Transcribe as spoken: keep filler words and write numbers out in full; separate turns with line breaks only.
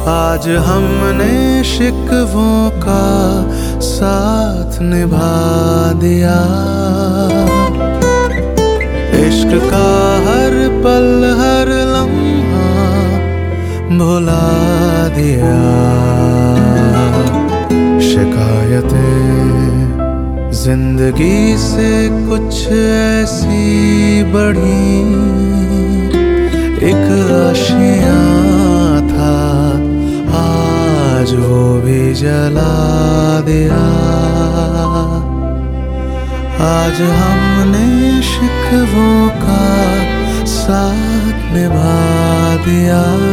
आज हमने शिकवों का साथ निभा दिया। इश्क का हर पल हर लम्हा भुला दिया। शिकायतें जिंदगी से कुछ ऐसी बढ़ी, एक आशियाँ था आज वो भी जला दिया। आज हमने शिकवों का साथ निभा दिया।